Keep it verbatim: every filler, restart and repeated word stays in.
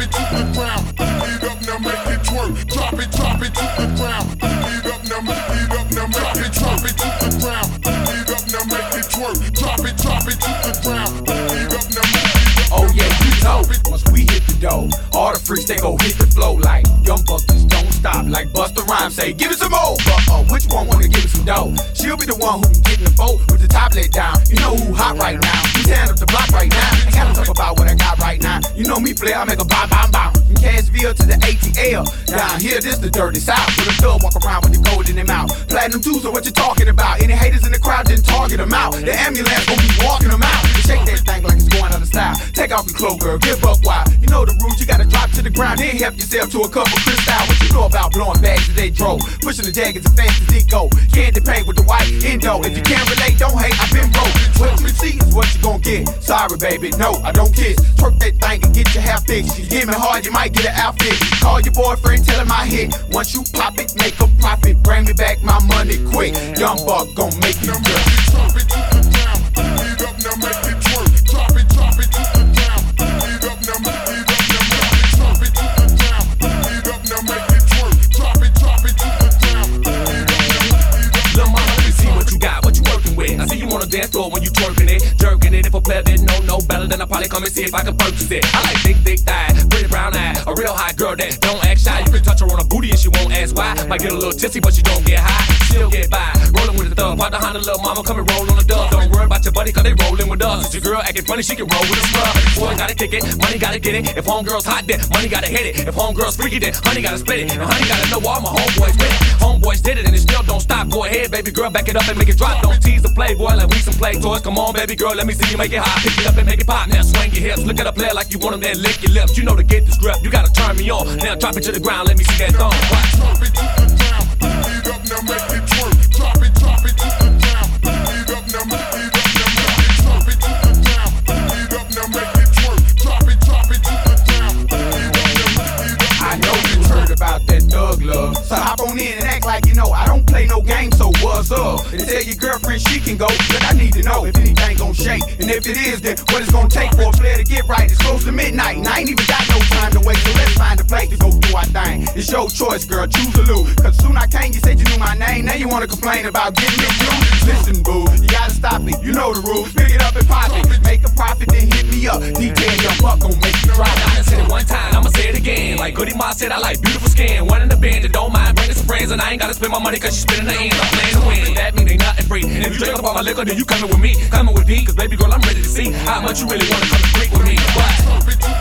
it to the ground. Eat up now, make it twerk. Drop it, drop it to the ground. Eat up now, eat up now, drop it, drop it to the ground. Eat up now, make it twerk. Drop it, drop it to the ground. Eat up now, eat up. Oh yeah, you know, once we hit the dough, all the freaks they go hit the flow like young bucks just don't stop. Like Busta Rhymes say, give it some more. But uh, which one wanna give it some dough? She'll be the one who can get in the boat with the top let down. You know who hot right now? He's tearing up the block right now. Ain't gotta talk about what I got right now. You know me, player, I make a bomb, bomb, bomb. From Cashville to the A T L. Down here, this the dirty south. With a thug walk around with the gold in their mouth. Platinum too, so what you talking about? Any haters in the crowd, then target them out. The ambulance gon' be walking them out. Shake that thing like it's going out of style. Take off your clothes, girl, give up wild. You know the rules, you gotta drop to the ground. Then help yourself to a couple crystal. What you know about blowing bags that they drove? Pushing the jackets as fast as it go. Candy paint with the white endo. If you can't relate, don't hate, I've been broke. What you see is what you gon' get. Sorry, baby, no, I don't kiss. Twerk that thing and get your hair fixed. You hit me hard, you might get an outfit. Call your boyfriend, tell him I hit. Once you pop it, make a profit. Bring me back my money quick. Young buck gon' make you now make it drop it to the ground. Eat up now, make it twerk. Drop it, drop it to the ground. Eat up now, eat up now, make it drop it to the ground. Eat up now, make it twerk. Drop it, drop it to the ground. Eat up now, eat up. Lil' mama, let me see what you got, what you working with. I see you on the dance floor when you twerking it, jerking it. If a player didn't know no better, then I probably come and see if I can purchase it. I like thick, thick thighs, pretty brown eyes, a real hot girl that don't act shy. You can touch her on a booty and she won't ask why. Might get a little tipsy, but she don't get high. Still get by, rolling with the thug. Why the Honda little mama come and roll on the dub? Don't worry about your buddy, cause they rolling with us. If your girl acting funny, she can roll with a scrub. Boy gotta kick it, money gotta get it. If homegirl's hot, then money gotta hit it. If homegirl's freaky, then honey gotta split it. And honey gotta know all my homeboys with it. Homeboys did it and it still don't stop. Go ahead, baby girl, back it up and make it drop. Don't tease the playboy like we some play toys. Come on, baby girl, let me see you make it hot. Pick it up and make it pop. Now swing your hips. Look at a player like you want him, then lick your lips. You know to get this grip, you gotta turn me on. Now drop it to the ground, let me see that thumb. Drop it to the ground. Eat up now, make it twerk. Drop it, drop it to the ground. Eat up now, eat up now, make it drop it to the ground. Eat up now, make it twerk. Drop it, drop it to the ground. Eat up now, eat up. I know you heard about that thug love, so hop on in and act like you know I don't play no games, so what's up? And tell your girlfriend she can go, but I need to know if anything gon' shake. And if it is, then what it's gon' take for a player to get right? It's close to midnight, and I ain't even got no time to wait, so let's find a place to go through our thing. It's your choice, girl, choose or lose. Cause soon I came, you said you knew my name, now you wanna complain about getting it through. Listen, boo, you gotta stop it, you know the rules. Pick it up and pop it, make a profit, then hit me up. D J Young Buck gon' make you drop. I done said it one time, I'ma say it again. Like Goody Ma said, I like beautiful skin. One in the band that don't mind bringing some friends, and I ain't gotta spend my money cause she spending the ends. I'm playing to win, that mean ain't nothing free. And if you drink up all my liquor, then you coming with me, coming with D. Cause baby girl, I'm ready to see how much you really wanna come and freak with me. But